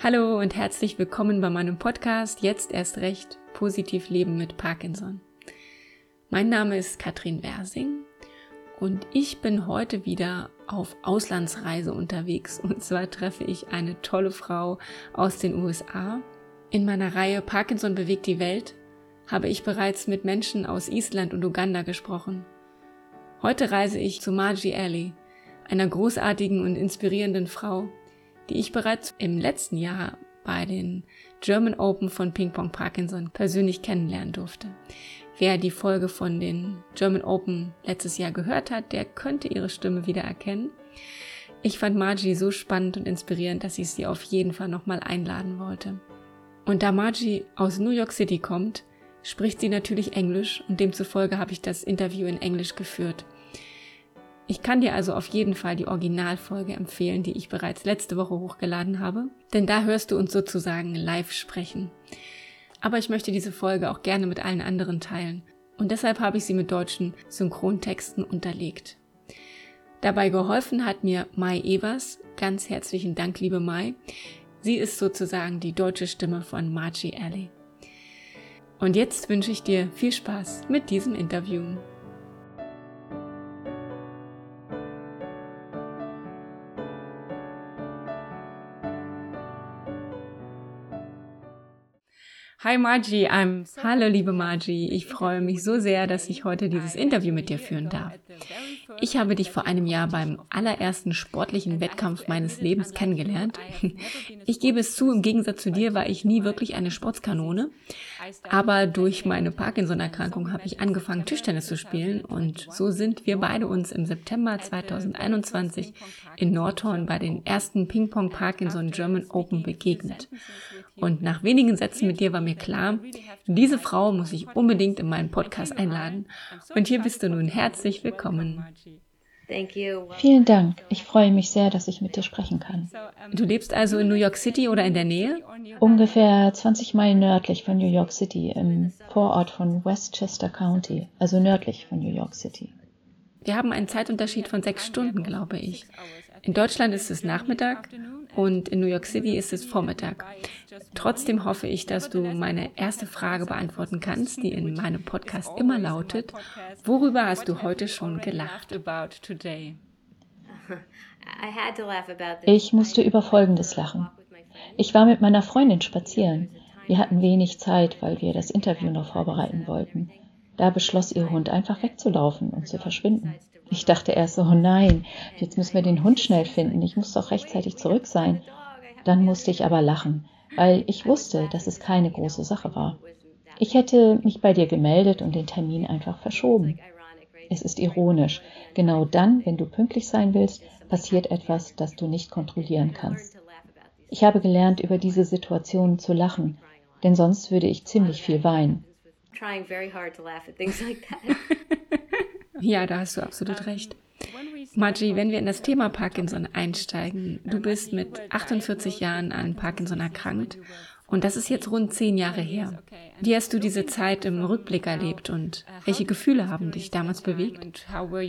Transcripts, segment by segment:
Hallo und herzlich willkommen bei meinem Podcast Jetzt erst recht positiv leben mit Parkinson. Mein Name ist Katrin Wersing und ich bin heute wieder auf Auslandsreise unterwegs, und zwar treffe ich eine tolle Frau aus den USA. In meiner Reihe Parkinson bewegt die Welt habe ich bereits mit Menschen aus Island und Uganda gesprochen. Heute reise ich zu Margie Alley, einer großartigen und inspirierenden Frau, die ich bereits im letzten Jahr bei den German Open von Ping Pong Parkinson persönlich kennenlernen durfte. Wer die Folge von den German Open letztes Jahr gehört hat, der könnte ihre Stimme wieder erkennen. Ich fand Margie so spannend und inspirierend, dass ich sie auf jeden Fall nochmal einladen wollte. Und da Margie aus New York City kommt, spricht sie natürlich Englisch und demzufolge habe ich das Interview in Englisch geführt. Ich kann dir also auf jeden Fall die Originalfolge empfehlen, die ich bereits letzte Woche hochgeladen habe, denn da hörst du uns sozusagen live sprechen. Aber ich möchte diese Folge auch gerne mit allen anderen teilen und deshalb habe ich sie mit deutschen Synchrontexten unterlegt. Dabei geholfen hat mir Mai Evers. Ganz herzlichen Dank, liebe Mai. Sie ist sozusagen die deutsche Stimme von Margie Alley. Und jetzt wünsche ich dir viel Spaß mit diesem Interview. Hi Margie, Hallo liebe Margie, ich freue mich so sehr, dass ich heute dieses Interview mit dir führen darf. Ich habe dich vor einem Jahr beim allerersten sportlichen Wettkampf meines Lebens kennengelernt. Ich gebe es zu, im Gegensatz zu dir war ich nie wirklich eine Sportskanone, aber durch meine Parkinson-Erkrankung habe ich angefangen, Tischtennis zu spielen und so sind wir beide uns im September 2021 in Nordhorn bei den ersten Ping Pong Parkinson German Open begegnet. Und nach wenigen Sätzen mit dir war mir klar, diese Frau muss ich unbedingt in meinen Podcast einladen. Und hier bist du nun herzlich willkommen. Vielen Dank. Ich freue mich sehr, dass ich mit dir sprechen kann. Du lebst also in New York City oder in der Nähe? Ungefähr 20 Meilen nördlich von New York City, im Vorort von Westchester County, also nördlich von New York City. Wir haben einen Zeitunterschied von 6 Stunden, glaube ich. In Deutschland ist es Nachmittag und in New York City ist es Vormittag. Trotzdem hoffe ich, dass du meine erste Frage beantworten kannst, die in meinem Podcast immer lautet: Worüber hast du heute schon gelacht? Ich musste über Folgendes lachen. Ich war mit meiner Freundin spazieren. Wir hatten wenig Zeit, weil wir das Interview noch vorbereiten wollten. Da beschloss ihr Hund einfach wegzulaufen und zu verschwinden. Ich dachte erst so, oh nein, jetzt müssen wir den Hund schnell finden, ich muss doch rechtzeitig zurück sein. Dann musste ich aber lachen, weil ich wusste, dass es keine große Sache war. Ich hätte mich bei dir gemeldet und den Termin einfach verschoben. Es ist ironisch. Genau dann, wenn du pünktlich sein willst, passiert etwas, das du nicht kontrollieren kannst. Ich habe gelernt, über diese Situation zu lachen, denn sonst würde ich ziemlich viel weinen. Ja, da hast du absolut recht. Margie, wenn wir in das Thema Parkinson einsteigen, du bist mit 48 Jahren an Parkinson erkrankt und das ist jetzt rund 10 Jahre her. Wie hast du diese Zeit im Rückblick erlebt und welche Gefühle haben dich damals bewegt?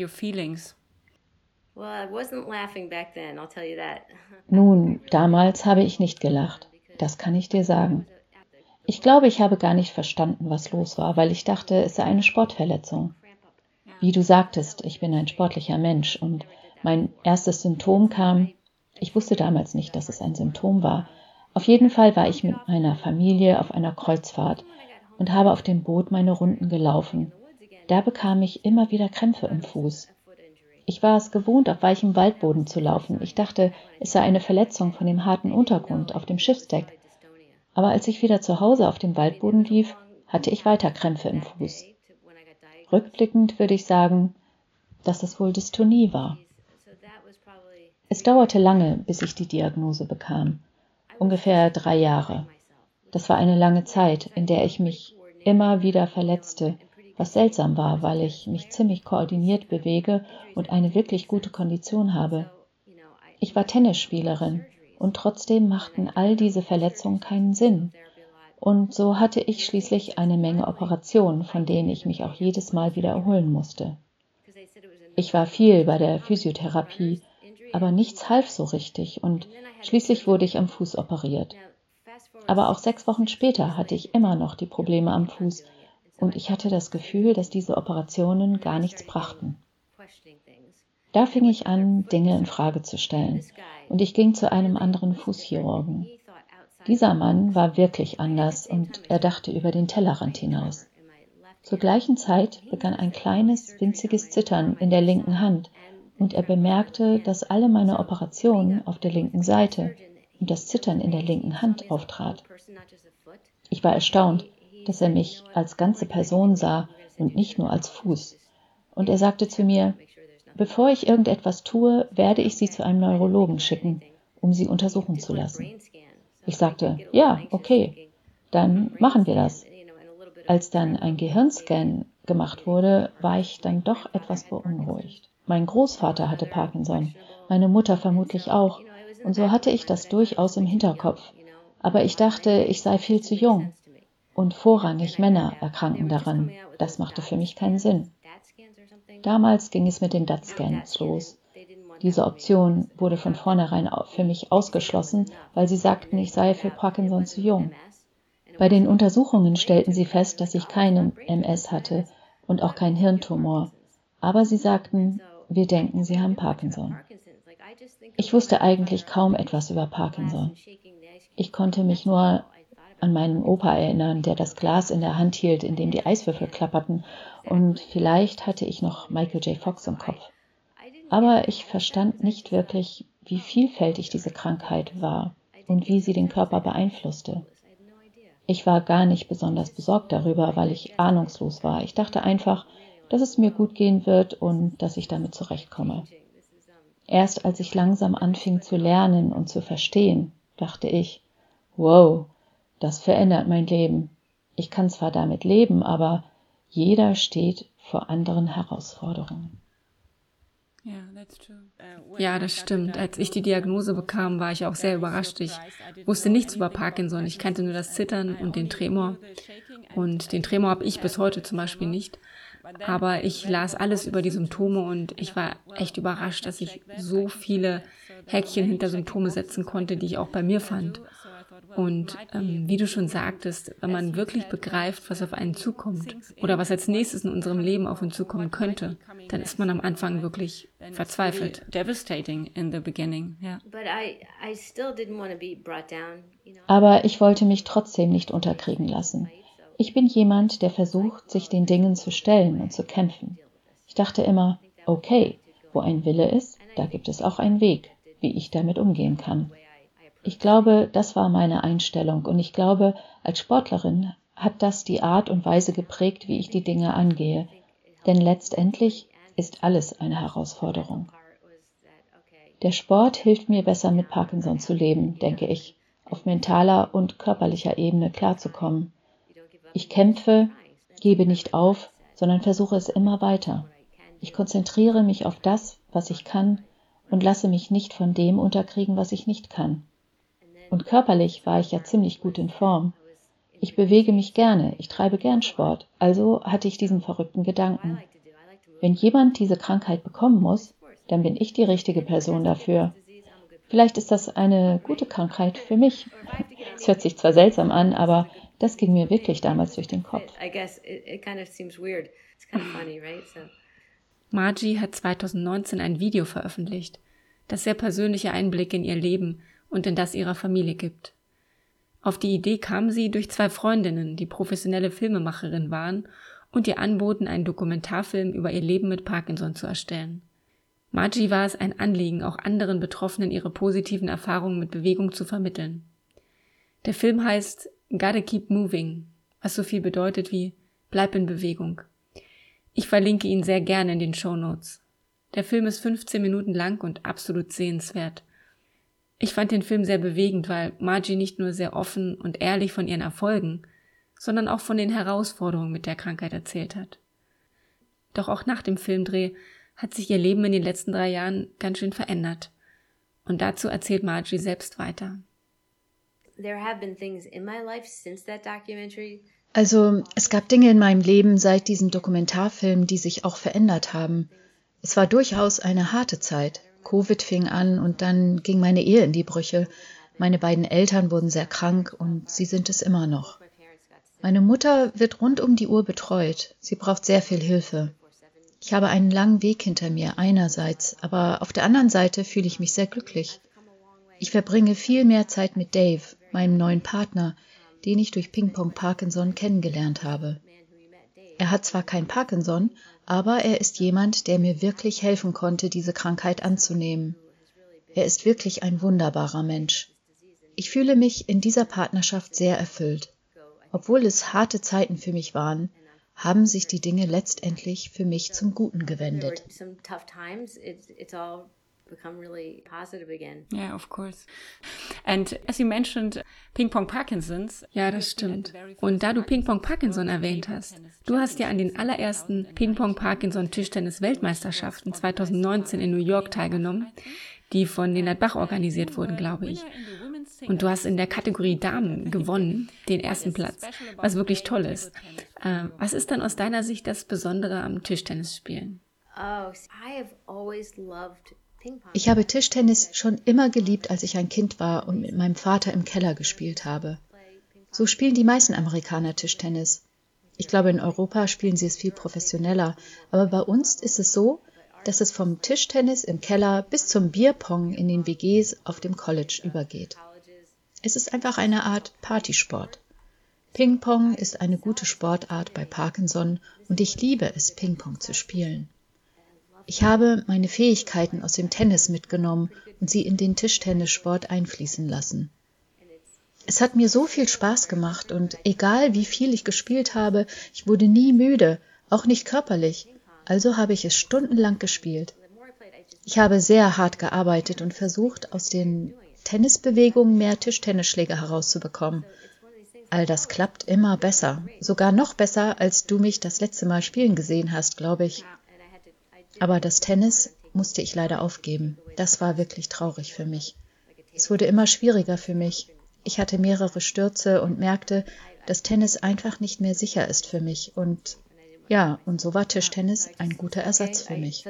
Nun, damals habe ich nicht gelacht. Das kann ich dir sagen. Ich glaube, ich habe gar nicht verstanden, was los war, weil ich dachte, es sei eine Sportverletzung. Wie du sagtest, ich bin ein sportlicher Mensch und mein erstes Symptom kam, ich wusste damals nicht, dass es ein Symptom war. Auf jeden Fall war ich mit meiner Familie auf einer Kreuzfahrt und habe auf dem Boot meine Runden gelaufen. Da bekam ich immer wieder Krämpfe im Fuß. Ich war es gewohnt, auf weichem Waldboden zu laufen. Ich dachte, es sei eine Verletzung von dem harten Untergrund auf dem Schiffsdeck. Aber als ich wieder zu Hause auf dem Waldboden lief, hatte ich weiter Krämpfe im Fuß. Rückblickend würde ich sagen, dass es wohl Dystonie war. Es dauerte lange, bis ich die Diagnose bekam. Ungefähr 3 Jahre. Das war eine lange Zeit, in der ich mich immer wieder verletzte, was seltsam war, weil ich mich ziemlich koordiniert bewege und eine wirklich gute Kondition habe. Ich war Tennisspielerin und trotzdem machten all diese Verletzungen keinen Sinn. Und so hatte ich schließlich eine Menge Operationen, von denen ich mich auch jedes Mal wieder erholen musste. Ich war viel bei der Physiotherapie, aber nichts half so richtig und schließlich wurde ich am Fuß operiert. Aber auch 6 Wochen später hatte ich immer noch die Probleme am Fuß und ich hatte das Gefühl, dass diese Operationen gar nichts brachten. Da fing ich an, Dinge in Frage zu stellen und ich ging zu einem anderen Fußchirurgen. Dieser Mann war wirklich anders und er dachte über den Tellerrand hinaus. Zur gleichen Zeit begann ein kleines, winziges Zittern in der linken Hand und er bemerkte, dass alle meine Operationen auf der linken Seite und das Zittern in der linken Hand auftrat. Ich war erstaunt, dass er mich als ganze Person sah und nicht nur als Fuß. Und er sagte zu mir, bevor ich irgendetwas tue, werde ich Sie zu einem Neurologen schicken, um Sie untersuchen zu lassen. Ich sagte, ja, okay, dann machen wir das. Als dann ein Gehirnscan gemacht wurde, war ich dann doch etwas beunruhigt. Mein Großvater hatte Parkinson, meine Mutter vermutlich auch, und so hatte ich das durchaus im Hinterkopf. Aber ich dachte, ich sei viel zu jung. Und vorrangig Männer erkranken daran. Das machte für mich keinen Sinn. Damals ging es mit den DAT-Scans los. Diese Option wurde von vornherein für mich ausgeschlossen, weil sie sagten, ich sei für Parkinson zu jung. Bei den Untersuchungen stellten sie fest, dass ich keinen MS hatte und auch keinen Hirntumor. Aber sie sagten, wir denken, Sie haben Parkinson. Ich wusste eigentlich kaum etwas über Parkinson. Ich konnte mich nur an meinen Opa erinnern, der das Glas in der Hand hielt, in dem die Eiswürfel klapperten, und vielleicht hatte ich noch Michael J. Fox im Kopf. Aber ich verstand nicht wirklich, wie vielfältig diese Krankheit war und wie sie den Körper beeinflusste. Ich war gar nicht besonders besorgt darüber, weil ich ahnungslos war. Ich dachte einfach, dass es mir gut gehen wird und dass ich damit zurechtkomme. Erst als ich langsam anfing zu lernen und zu verstehen, dachte ich, wow, das verändert mein Leben. Ich kann zwar damit leben, aber jeder steht vor anderen Herausforderungen. Ja, das stimmt. Als ich die Diagnose bekam, war ich auch sehr überrascht. Ich wusste nichts über Parkinson. Ich kannte nur das Zittern und den Tremor. Und den Tremor habe ich bis heute zum Beispiel nicht. Aber ich las alles über die Symptome und ich war echt überrascht, dass ich so viele Häkchen hinter Symptome setzen konnte, die ich auch bei mir fand. Und wie du schon sagtest, wenn man wirklich begreift, was auf einen zukommt oder was als nächstes in unserem Leben auf uns zukommen könnte, dann ist man am Anfang wirklich verzweifelt. Devastating in the beginning, ja. Aber ich wollte mich trotzdem nicht unterkriegen lassen. Ich bin jemand, der versucht, sich den Dingen zu stellen und zu kämpfen. Ich dachte immer, okay, wo ein Wille ist, da gibt es auch einen Weg, wie ich damit umgehen kann. Ich glaube, das war meine Einstellung und ich glaube, als Sportlerin hat das die Art und Weise geprägt, wie ich die Dinge angehe. Denn letztendlich ist alles eine Herausforderung. Der Sport hilft mir besser, mit Parkinson zu leben, denke ich, auf mentaler und körperlicher Ebene klarzukommen. Ich kämpfe, gebe nicht auf, sondern versuche es immer weiter. Ich konzentriere mich auf das, was ich kann und lasse mich nicht von dem unterkriegen, was ich nicht kann. Und körperlich war ich ja ziemlich gut in Form. Ich bewege mich gerne, ich treibe gern Sport, also hatte ich diesen verrückten Gedanken. Wenn jemand diese Krankheit bekommen muss, dann bin ich die richtige Person dafür. Vielleicht ist das eine gute Krankheit für mich. Es hört sich zwar seltsam an, aber das ging mir wirklich damals durch den Kopf. Margie hat 2019 ein Video veröffentlicht, das sehr persönliche Einblicke in ihr Leben und in das ihrer Familie gibt. Auf die Idee kam sie durch 2 Freundinnen, die professionelle Filmemacherinnen waren und ihr anboten, einen Dokumentarfilm über ihr Leben mit Parkinson zu erstellen. Margie war es ein Anliegen, auch anderen Betroffenen ihre positiven Erfahrungen mit Bewegung zu vermitteln. Der Film heißt Gotta Keep Moving, was so viel bedeutet wie Bleib in Bewegung. Ich verlinke ihn sehr gerne in den Shownotes. Der Film ist 15 Minuten lang und absolut sehenswert. Ich fand den Film sehr bewegend, weil Margie nicht nur sehr offen und ehrlich von ihren Erfolgen, sondern auch von den Herausforderungen mit der Krankheit erzählt hat. Doch auch nach dem Filmdreh hat sich ihr Leben in den letzten 3 Jahren ganz schön verändert. Und dazu erzählt Margie selbst weiter. Also, es gab Dinge in meinem Leben seit diesem Dokumentarfilm, die sich auch verändert haben. Es war durchaus eine harte Zeit. Covid fing an und dann ging meine Ehe in die Brüche. Meine beiden Eltern wurden sehr krank und sie sind es immer noch. Meine Mutter wird rund um die Uhr betreut. Sie braucht sehr viel Hilfe. Ich habe einen langen Weg hinter mir einerseits, aber auf der anderen Seite fühle ich mich sehr glücklich. Ich verbringe viel mehr Zeit mit Dave, meinem neuen Partner, den ich durch Ping-Pong Parkinson kennengelernt habe. Er hat zwar kein Parkinson, aber er ist jemand, der mir wirklich helfen konnte, diese Krankheit anzunehmen. Er ist wirklich ein wunderbarer Mensch. Ich fühle mich in dieser Partnerschaft sehr erfüllt. Obwohl es harte Zeiten für mich waren, haben sich die Dinge letztendlich für mich zum Guten gewendet. Yeah, of course. And as you mentioned, Ping-Pong Parkinson's. Ja, das stimmt. Und da du Ping-Pong Parkinson erwähnt hast, du hast ja an den allerersten Ping-Pong Parkinson Tischtennis-Weltmeisterschaften 2019 in New York teilgenommen, die von Lennart Bach organisiert wurden, glaube ich. Und du hast in der Kategorie Damen gewonnen, den ersten Platz, was wirklich toll ist. Was ist dann aus deiner Sicht das Besondere am Tischtennisspielen? Ich habe Tischtennis schon immer geliebt, als ich ein Kind war und mit meinem Vater im Keller gespielt habe. So spielen die meisten Amerikaner Tischtennis. Ich glaube, in Europa spielen sie es viel professioneller, aber bei uns ist es so, dass es vom Tischtennis im Keller bis zum Bierpong in den WGs auf dem College übergeht. Es ist einfach eine Art Partysport. Ping-Pong ist eine gute Sportart bei Parkinson und ich liebe es, Ping-Pong zu spielen. Ich habe meine Fähigkeiten aus dem Tennis mitgenommen und sie in den Tischtennissport einfließen lassen. Es hat mir so viel Spaß gemacht und egal wie viel ich gespielt habe, ich wurde nie müde, auch nicht körperlich. Also habe ich es stundenlang gespielt. Ich habe sehr hart gearbeitet und versucht, aus den Tennisbewegungen mehr Tischtennisschläge herauszubekommen. All das klappt immer besser, sogar noch besser, als du mich das letzte Mal spielen gesehen hast, glaube ich. Aber das Tennis musste ich leider aufgeben. Das war wirklich traurig für mich. Es wurde immer schwieriger für mich. Ich hatte mehrere Stürze und merkte, dass Tennis einfach nicht mehr sicher ist für mich. Und ja, und so war Tischtennis ein guter Ersatz für mich.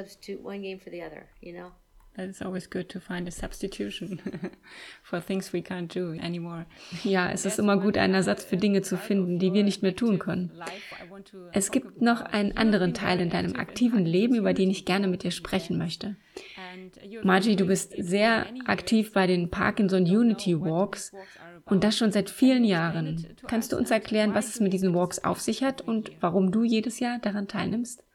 That is always good to find a substitution for things we can't do anymore. Ja, es ist immer gut, einen Ersatz für Dinge zu finden, die wir nicht mehr tun können. Es gibt noch einen anderen Teil in deinem aktiven Leben, über den ich gerne mit dir sprechen möchte. Margie, du bist sehr aktiv bei den Parkinson Unity Walks und das schon seit vielen Jahren. Kannst du uns erklären, was es mit diesen Walks auf sich hat und warum du jedes Jahr daran teilnimmst?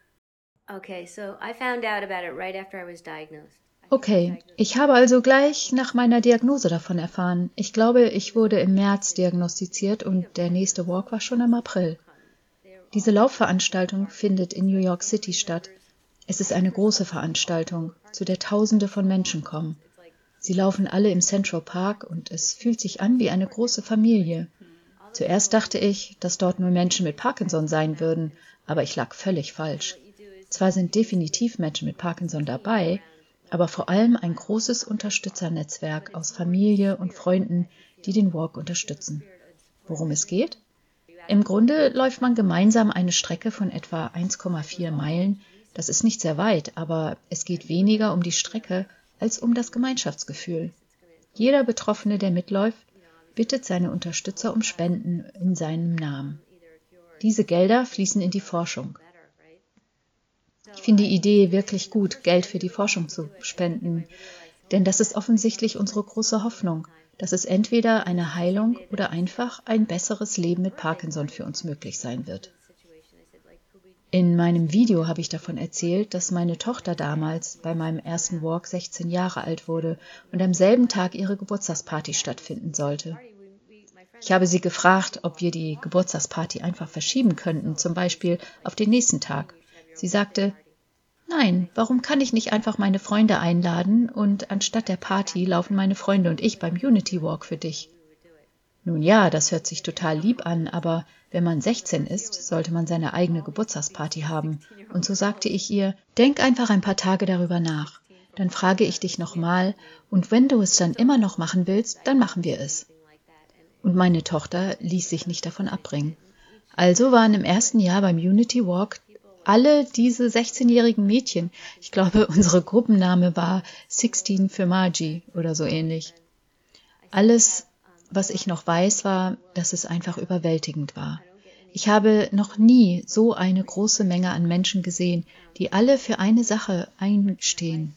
Okay, ich habe also gleich nach meiner Diagnose davon erfahren. Ich glaube, ich wurde im März diagnostiziert und der nächste Walk war schon im April. Diese Laufveranstaltung findet in New York City statt. Es ist eine große Veranstaltung, zu der Tausende von Menschen kommen. Sie laufen alle im Central Park und es fühlt sich an wie eine große Familie. Zuerst dachte ich, dass dort nur Menschen mit Parkinson sein würden, aber ich lag völlig falsch. Zwar sind definitiv Menschen mit Parkinson dabei, aber vor allem ein großes Unterstützernetzwerk aus Familie und Freunden, die den Walk unterstützen. Worum es geht? Im Grunde läuft man gemeinsam eine Strecke von etwa 1,4 Meilen. Das ist nicht sehr weit, aber es geht weniger um die Strecke als um das Gemeinschaftsgefühl. Jeder Betroffene, der mitläuft, bittet seine Unterstützer um Spenden in seinem Namen. Diese Gelder fließen in die Forschung. Ich finde die Idee wirklich gut, Geld für die Forschung zu spenden, denn das ist offensichtlich unsere große Hoffnung, dass es entweder eine Heilung oder einfach ein besseres Leben mit Parkinson für uns möglich sein wird. In meinem Video habe ich davon erzählt, dass meine Tochter damals bei meinem ersten Walk 16 Jahre alt wurde und am selben Tag ihre Geburtstagsparty stattfinden sollte. Ich habe sie gefragt, ob wir die Geburtstagsparty einfach verschieben könnten, zum Beispiel auf den nächsten Tag. Sie sagte, nein, warum kann ich nicht einfach meine Freunde einladen und anstatt der Party laufen meine Freunde und ich beim Unity Walk für dich? Nun ja, das hört sich total lieb an, aber wenn man 16 ist, sollte man seine eigene Geburtstagsparty haben. Und so sagte ich ihr, denk einfach ein paar Tage darüber nach. Dann frage ich dich nochmal und wenn du es dann immer noch machen willst, dann machen wir es. Und meine Tochter ließ sich nicht davon abbringen. Also waren im ersten Jahr beim Unity Walk alle diese 16-jährigen Mädchen, ich glaube, unsere Gruppenname war 16 für Margie oder so ähnlich. Alles, was ich noch weiß, war, dass es einfach überwältigend war. Ich habe noch nie so eine große Menge an Menschen gesehen, die alle für eine Sache einstehen.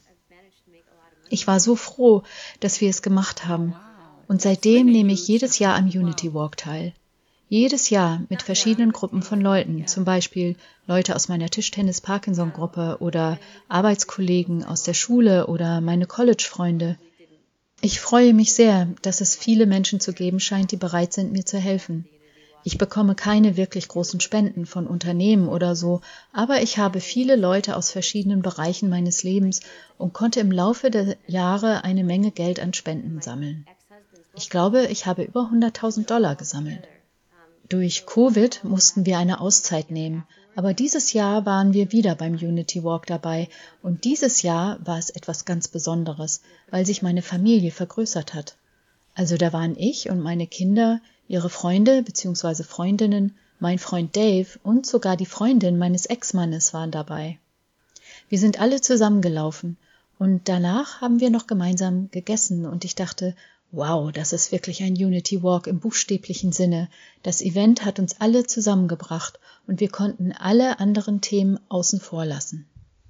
Ich war so froh, dass wir es gemacht haben. Und seitdem nehme ich jedes Jahr am Unity Walk teil. Jedes Jahr mit verschiedenen Gruppen von Leuten, zum Beispiel Leute aus meiner Tischtennis-Parkinson-Gruppe oder Arbeitskollegen aus der Schule oder meine College-Freunde. Ich freue mich sehr, dass es viele Menschen zu geben scheint, die bereit sind, mir zu helfen. Ich bekomme keine wirklich großen Spenden von Unternehmen oder so, aber ich habe viele Leute aus verschiedenen Bereichen meines Lebens und konnte im Laufe der Jahre eine Menge Geld an Spenden sammeln. Ich glaube, ich habe über $100.000 gesammelt. Durch Covid mussten wir eine Auszeit nehmen, aber dieses Jahr waren wir wieder beim Unity Walk dabei und dieses Jahr war es etwas ganz Besonderes, weil sich meine Familie vergrößert hat. Also da waren ich und meine Kinder, ihre Freunde bzw. Freundinnen, mein Freund Dave und sogar die Freundin meines Ex-Mannes waren dabei. Wir sind alle zusammengelaufen und danach haben wir noch gemeinsam gegessen und ich dachte, wow, das ist wirklich ein Unity Walk im buchstäblichen Sinne. Das Event hat uns alle zusammengebracht und wir konnten alle anderen Themen außen vor lassen.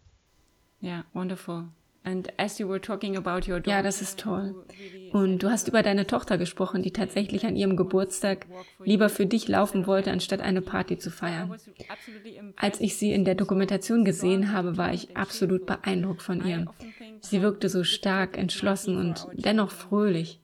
Ja, wonderful. And as you were talking about your daughter, ja, das ist toll. Und du hast über deine Tochter gesprochen, die tatsächlich an ihrem Geburtstag lieber für dich laufen wollte, anstatt eine Party zu feiern. Als ich sie in der Dokumentation gesehen habe, war ich absolut beeindruckt von ihr. Sie wirkte so stark, entschlossen und dennoch fröhlich.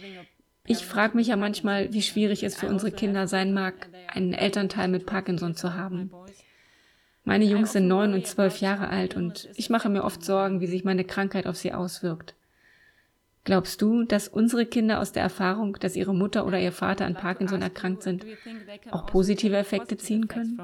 Ich frage mich ja manchmal, wie schwierig es für unsere Kinder sein mag, einen Elternteil mit Parkinson zu haben. Meine Jungs sind 9 und 12 Jahre alt und ich mache mir oft Sorgen, wie sich meine Krankheit auf sie auswirkt. Glaubst du, dass unsere Kinder aus der Erfahrung, dass ihre Mutter oder ihr Vater an Parkinson erkrankt sind, auch positive Effekte ziehen können?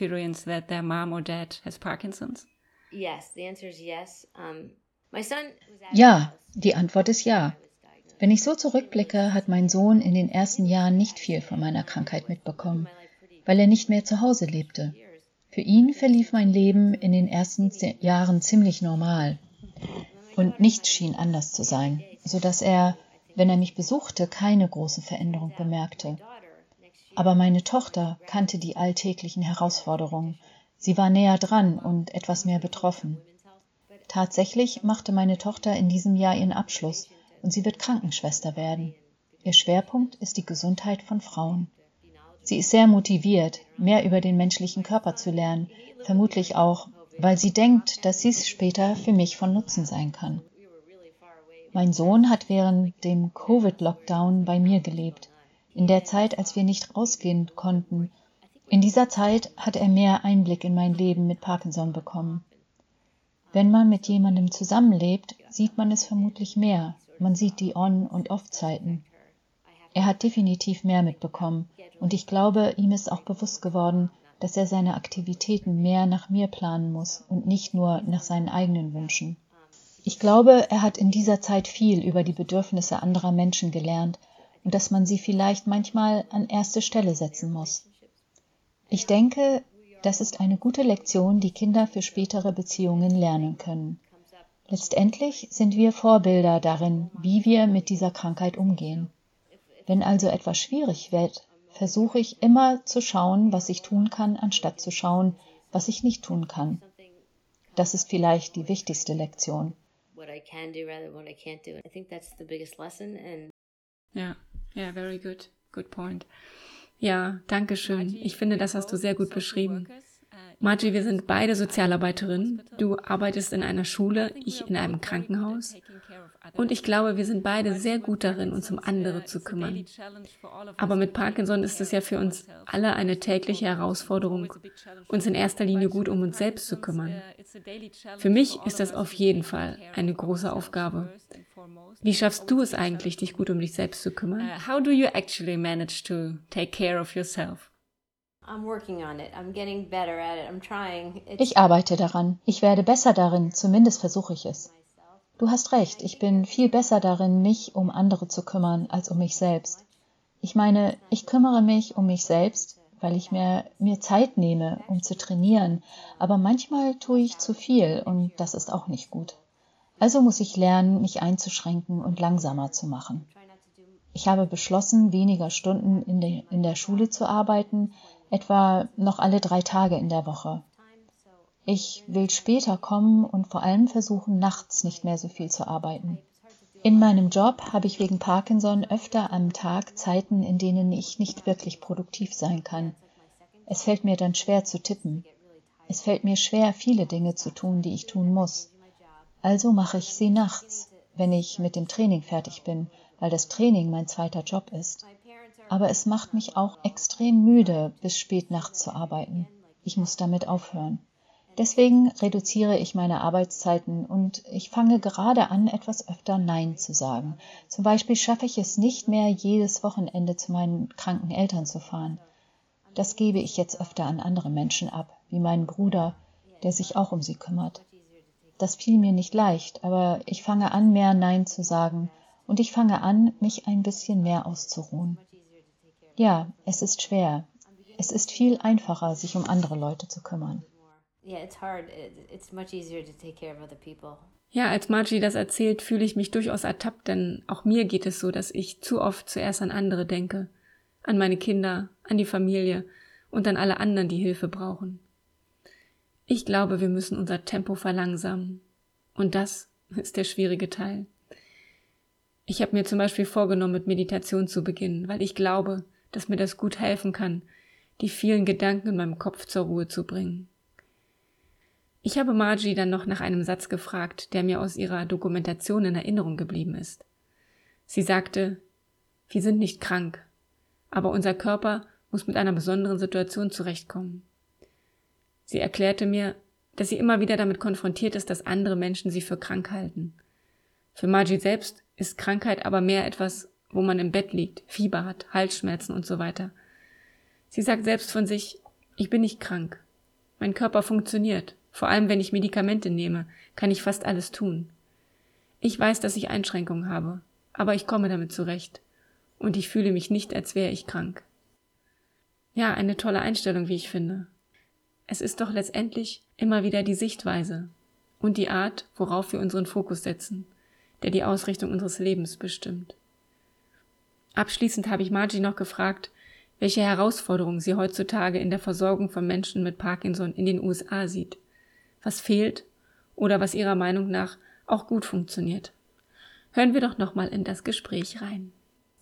Ja, die Antwort ist ja. Wenn ich so zurückblicke, hat mein Sohn in den ersten Jahren nicht viel von meiner Krankheit mitbekommen, weil er nicht mehr zu Hause lebte. Für ihn verlief mein Leben in den ersten Jahren ziemlich normal und nichts schien anders zu sein, sodass er, wenn er mich besuchte, keine große Veränderung bemerkte. Aber meine Tochter kannte die alltäglichen Herausforderungen. Sie war näher dran und etwas mehr betroffen. Tatsächlich machte meine Tochter in diesem Jahr ihren Abschluss und sie wird Krankenschwester werden. Ihr Schwerpunkt ist die Gesundheit von Frauen. Sie ist sehr motiviert, mehr über den menschlichen Körper zu lernen, vermutlich auch, weil sie denkt, dass dies später für mich von Nutzen sein kann. Mein Sohn hat während dem Covid-Lockdown bei mir gelebt, in der Zeit, als wir nicht rausgehen konnten. In dieser Zeit hat er mehr Einblick in mein Leben mit Parkinson bekommen. Wenn man mit jemandem zusammenlebt, sieht man es vermutlich mehr. Man sieht die On- und Off-Zeiten. Er hat definitiv mehr mitbekommen und ich glaube, ihm ist auch bewusst geworden, dass er seine Aktivitäten mehr nach mir planen muss und nicht nur nach seinen eigenen Wünschen. Ich glaube, er hat in dieser Zeit viel über die Bedürfnisse anderer Menschen gelernt und dass man sie vielleicht manchmal an erste Stelle setzen muss. Ich denke, das ist eine gute Lektion, die Kinder für spätere Beziehungen lernen können. Letztendlich sind wir Vorbilder darin, wie wir mit dieser Krankheit umgehen. Wenn also etwas schwierig wird, versuche ich immer zu schauen, was ich tun kann, anstatt zu schauen, was ich nicht tun kann. Das ist vielleicht die wichtigste Lektion. Ja, very good. Good point. Ja, danke schön. Ich finde, das hast du sehr gut beschrieben. Margie, wir sind beide Sozialarbeiterinnen. Du arbeitest in einer Schule, ich in einem Krankenhaus. Und ich glaube, wir sind beide sehr gut darin, uns um andere zu kümmern. Aber mit Parkinson ist es ja für uns alle eine tägliche Herausforderung, uns in erster Linie gut um uns selbst zu kümmern. Für mich ist das auf jeden Fall eine große Aufgabe. Wie schaffst du es eigentlich, dich gut um dich selbst zu kümmern? How do you actually manage to take care of yourself? Ich arbeite daran. Ich werde besser darin, zumindest versuche ich es. Du hast recht, ich bin viel besser darin, mich um andere zu kümmern, als um mich selbst. Ich meine, ich kümmere mich um mich selbst, weil ich mir Zeit nehme, um zu trainieren. Aber manchmal tue ich zu viel und das ist auch nicht gut. Also muss ich lernen, mich einzuschränken und langsamer zu machen. Ich habe beschlossen, weniger Stunden in der Schule zu arbeiten, etwa noch alle 3 Tage in der Woche. Ich will später kommen und vor allem versuchen, nachts nicht mehr so viel zu arbeiten. In meinem Job habe ich wegen Parkinson öfter am Tag Zeiten, in denen ich nicht wirklich produktiv sein kann. Es fällt mir dann schwer zu tippen. Es fällt mir schwer, viele Dinge zu tun, die ich tun muss. Also mache ich sie nachts, wenn ich mit dem Training fertig bin, weil das Training mein zweiter Job ist. Aber es macht mich auch extrem müde, bis spät nachts zu arbeiten. Ich muss damit aufhören. Deswegen reduziere ich meine Arbeitszeiten und ich fange gerade an, etwas öfter Nein zu sagen. Zum Beispiel schaffe ich es nicht mehr, jedes Wochenende zu meinen kranken Eltern zu fahren. Das gebe ich jetzt öfter an andere Menschen ab, wie meinen Bruder, der sich auch um sie kümmert. Das fiel mir nicht leicht, aber ich fange an, mehr Nein zu sagen und ich fange an, mich ein bisschen mehr auszuruhen. Ja, es ist schwer. Es ist viel einfacher, sich um andere Leute zu kümmern. Ja, als Margie das erzählt, fühle ich mich durchaus ertappt, denn auch mir geht es so, dass ich zu oft zuerst an andere denke, an meine Kinder, an die Familie und an alle anderen, die Hilfe brauchen. Ich glaube, wir müssen unser Tempo verlangsamen und das ist der schwierige Teil. Ich habe mir zum Beispiel vorgenommen, mit Meditation zu beginnen, weil ich glaube, dass mir das gut helfen kann, die vielen Gedanken in meinem Kopf zur Ruhe zu bringen. Ich habe Margie dann noch nach einem Satz gefragt, der mir aus ihrer Dokumentation in Erinnerung geblieben ist. Sie sagte, wir sind nicht krank, aber unser Körper muss mit einer besonderen Situation zurechtkommen. Sie erklärte mir, dass sie immer wieder damit konfrontiert ist, dass andere Menschen sie für krank halten. Für Margie selbst ist Krankheit aber mehr etwas, wo man im Bett liegt, Fieber hat, Halsschmerzen und so weiter. Sie sagt selbst von sich, ich bin nicht krank. Mein Körper funktioniert. Vor allem, wenn ich Medikamente nehme, kann ich fast alles tun. Ich weiß, dass ich Einschränkungen habe, aber ich komme damit zurecht. Und ich fühle mich nicht, als wäre ich krank. Ja, eine tolle Einstellung, wie ich finde. Es ist doch letztendlich immer wieder die Sichtweise und die Art, worauf wir unseren Fokus setzen, der die Ausrichtung unseres Lebens bestimmt. Abschließend habe ich Margie noch gefragt, welche Herausforderungen sie heutzutage in der Versorgung von Menschen mit Parkinson in den USA sieht, was fehlt oder was ihrer Meinung nach auch gut funktioniert. Hören wir doch nochmal in das Gespräch rein.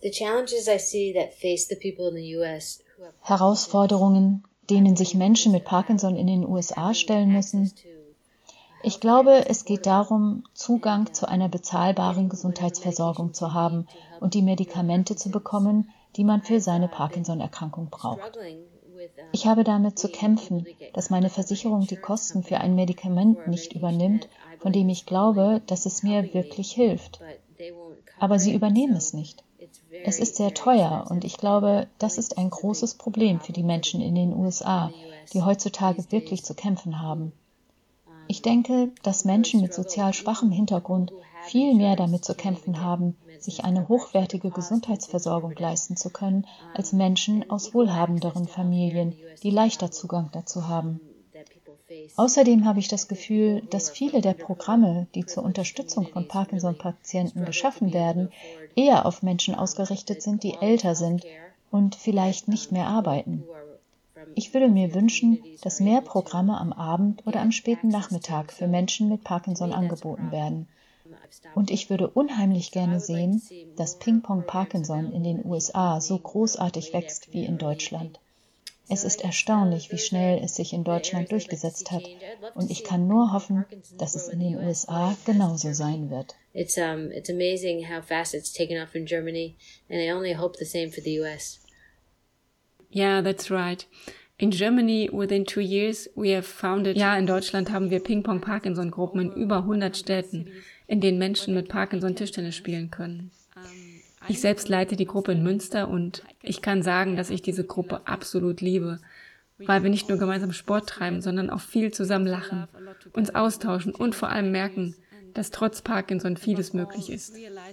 Herausforderungen, denen sich Menschen mit Parkinson in den USA stellen müssen. Ich glaube, es geht darum, Zugang zu einer bezahlbaren Gesundheitsversorgung zu haben und die Medikamente zu bekommen, die man für seine Parkinson-Erkrankung braucht. Ich habe damit zu kämpfen, dass meine Versicherung die Kosten für ein Medikament nicht übernimmt, von dem ich glaube, dass es mir wirklich hilft. Aber sie übernehmen es nicht. Es ist sehr teuer und ich glaube, das ist ein großes Problem für die Menschen in den USA, die heutzutage wirklich zu kämpfen haben. Ich denke, dass Menschen mit sozial schwachem Hintergrund viel mehr damit zu kämpfen haben, sich eine hochwertige Gesundheitsversorgung leisten zu können, als Menschen aus wohlhabenderen Familien, die leichter Zugang dazu haben. Außerdem habe ich das Gefühl, dass viele der Programme, die zur Unterstützung von Parkinson-Patienten geschaffen werden, eher auf Menschen ausgerichtet sind, die älter sind und vielleicht nicht mehr arbeiten. Ich würde mir wünschen, dass mehr Programme am Abend oder am späten Nachmittag für Menschen mit Parkinson angeboten werden. Und ich würde unheimlich gerne sehen, dass Ping-Pong Parkinson in den USA so großartig wächst wie in Deutschland. Es ist erstaunlich, wie schnell es sich in Deutschland durchgesetzt hat. Und ich kann nur hoffen, dass es in den USA genauso sein wird. It's amazing how fast it's taken off in Germany, and I only hope the same for the US. Yeah, that's right. In Germany, within 2 years, we have founded... Ja, in Deutschland haben wir Ping-Pong-Parkinson-Gruppen in über 100 Städten, in denen Menschen mit Parkinson Tischtennis spielen können. Ich selbst leite die Gruppe in Münster und ich kann sagen, dass ich diese Gruppe absolut liebe, weil wir nicht nur gemeinsam Sport treiben, sondern auch viel zusammen lachen, uns austauschen und vor allem merken, dass trotz Parkinson vieles möglich ist.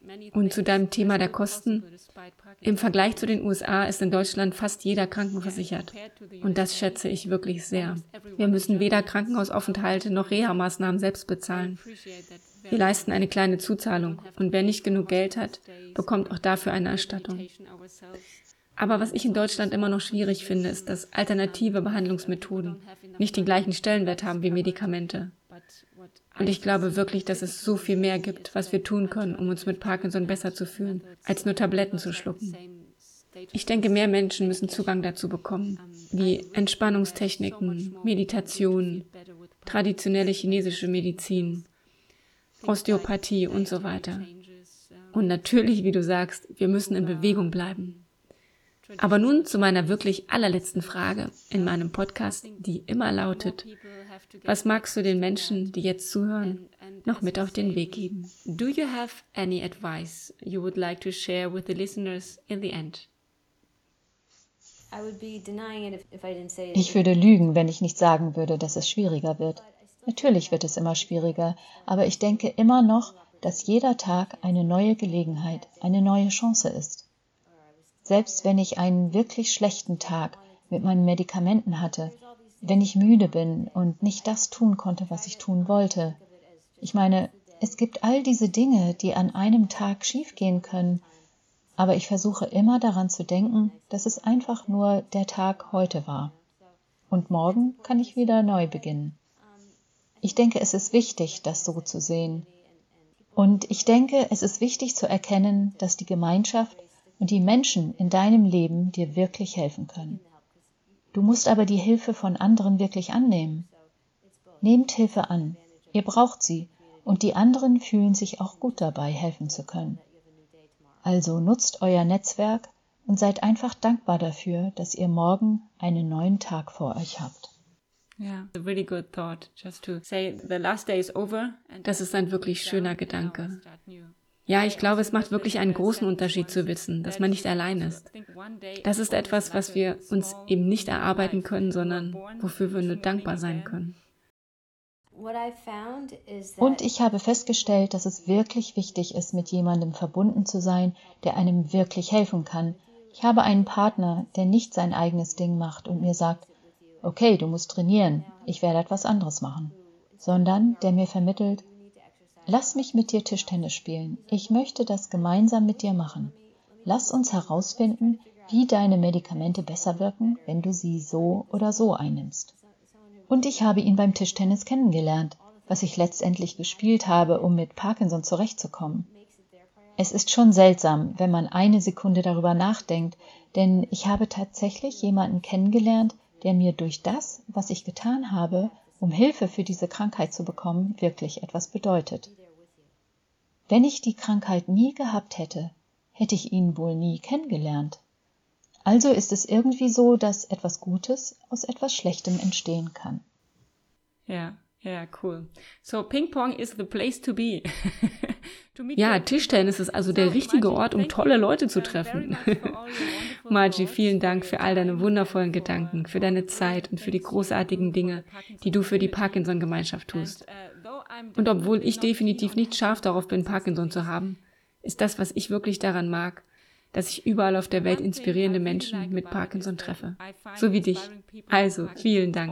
Und zu deinem Thema der Kosten. Im Vergleich zu den USA ist in Deutschland fast jeder krankenversichert. Und das schätze ich wirklich sehr. Wir müssen weder Krankenhausaufenthalte noch Reha-Maßnahmen selbst bezahlen. Wir leisten eine kleine Zuzahlung und wer nicht genug Geld hat, bekommt auch dafür eine Erstattung. Aber was ich in Deutschland immer noch schwierig finde, ist, dass alternative Behandlungsmethoden nicht den gleichen Stellenwert haben wie Medikamente. Und ich glaube wirklich, dass es so viel mehr gibt, was wir tun können, um uns mit Parkinson besser zu fühlen, als nur Tabletten zu schlucken. Ich denke, mehr Menschen müssen Zugang dazu bekommen, wie Entspannungstechniken, Meditation, traditionelle chinesische Medizin, Osteopathie und so weiter. Und natürlich, wie du sagst, wir müssen in Bewegung bleiben. Aber nun zu meiner wirklich allerletzten Frage in meinem Podcast, die immer lautet: Was magst du den Menschen, die jetzt zuhören, noch mit auf den Weg geben? Do you have any advice you would like to share with the listeners in the end? Ich würde lügen, wenn ich nicht sagen würde, dass es schwieriger wird. Natürlich wird es immer schwieriger, aber ich denke immer noch, dass jeder Tag eine neue Gelegenheit, eine neue Chance ist. Selbst wenn ich einen wirklich schlechten Tag mit meinen Medikamenten hatte, wenn ich müde bin und nicht das tun konnte, was ich tun wollte. Ich meine, es gibt all diese Dinge, die an einem Tag schiefgehen können, aber ich versuche immer daran zu denken, dass es einfach nur der Tag heute war. Und morgen kann ich wieder neu beginnen. Ich denke, es ist wichtig, das so zu sehen. Und ich denke, es ist wichtig zu erkennen, dass die Gemeinschaft und die Menschen in deinem Leben dir wirklich helfen können. Du musst aber die Hilfe von anderen wirklich annehmen. Nehmt Hilfe an, ihr braucht sie, und die anderen fühlen sich auch gut dabei, helfen zu können. Also nutzt euer Netzwerk und seid einfach dankbar dafür, dass ihr morgen einen neuen Tag vor euch habt. Ja, a really good thought, just to say the last day is over. Das ist ein wirklich schöner Gedanke. Ja, ich glaube, es macht wirklich einen großen Unterschied zu wissen, dass man nicht allein ist. Das ist etwas, was wir uns eben nicht erarbeiten können, sondern wofür wir nur dankbar sein können. Und ich habe festgestellt, dass es wirklich wichtig ist, mit jemandem verbunden zu sein, der einem wirklich helfen kann. Ich habe einen Partner, der nicht sein eigenes Ding macht und mir sagt: Okay, du musst trainieren, ich werde etwas anderes machen, sondern der mir vermittelt: Lass mich mit dir Tischtennis spielen. Ich möchte das gemeinsam mit dir machen. Lass uns herausfinden, wie deine Medikamente besser wirken, wenn du sie so oder so einnimmst. Und ich habe ihn beim Tischtennis kennengelernt, was ich letztendlich gespielt habe, um mit Parkinson zurechtzukommen. Es ist schon seltsam, wenn man eine Sekunde darüber nachdenkt, denn ich habe tatsächlich jemanden kennengelernt, der mir durch das, was ich getan habe, um Hilfe für diese Krankheit zu bekommen, wirklich etwas bedeutet. Wenn ich die Krankheit nie gehabt hätte, hätte ich ihn wohl nie kennengelernt. Also ist es irgendwie so, dass etwas Gutes aus etwas Schlechtem entstehen kann. Ja, cool. So Ping Pong is the place to be. Ja, Tischtennis ist also der richtige Ort, um tolle Leute zu treffen. Margie, vielen Dank für all deine wundervollen Gedanken, für deine Zeit und für die großartigen Dinge, die du für die Parkinson-Gemeinschaft tust. Und obwohl ich definitiv nicht scharf darauf bin, Parkinson zu haben, ist das, was ich wirklich daran mag, dass ich überall auf der Welt inspirierende Menschen mit Parkinson treffe. So wie dich. Also, vielen Dank.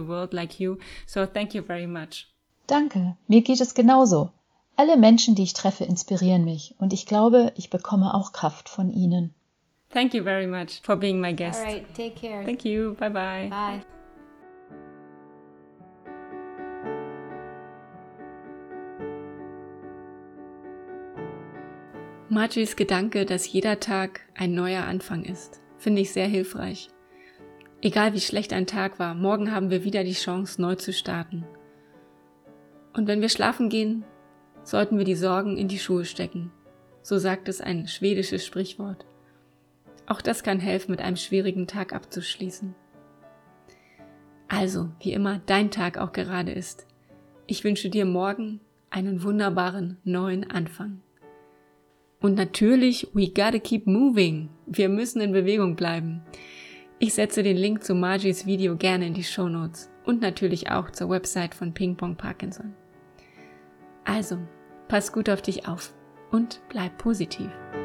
Danke, mir geht es genauso. Alle Menschen, die ich treffe, inspirieren mich und ich glaube, ich bekomme auch Kraft von ihnen. Thank you very much for being my guest. All right, take care. Thank you. Bye bye. Bye. Margies Gedanke, dass jeder Tag ein neuer Anfang ist, finde ich sehr hilfreich. Egal wie schlecht ein Tag war, morgen haben wir wieder die Chance, neu zu starten. Und wenn wir schlafen gehen, sollten wir die Sorgen in die Schuhe stecken. So sagt es ein schwedisches Sprichwort. Auch das kann helfen, mit einem schwierigen Tag abzuschließen. Also, wie immer dein Tag auch gerade ist, ich wünsche dir morgen einen wunderbaren neuen Anfang. Und natürlich, we gotta keep moving. Wir müssen in Bewegung bleiben. Ich setze den Link zu Margies Video gerne in die Shownotes und natürlich auch zur Website von Ping Pong Parkinson. Also, pass gut auf dich auf und bleib positiv.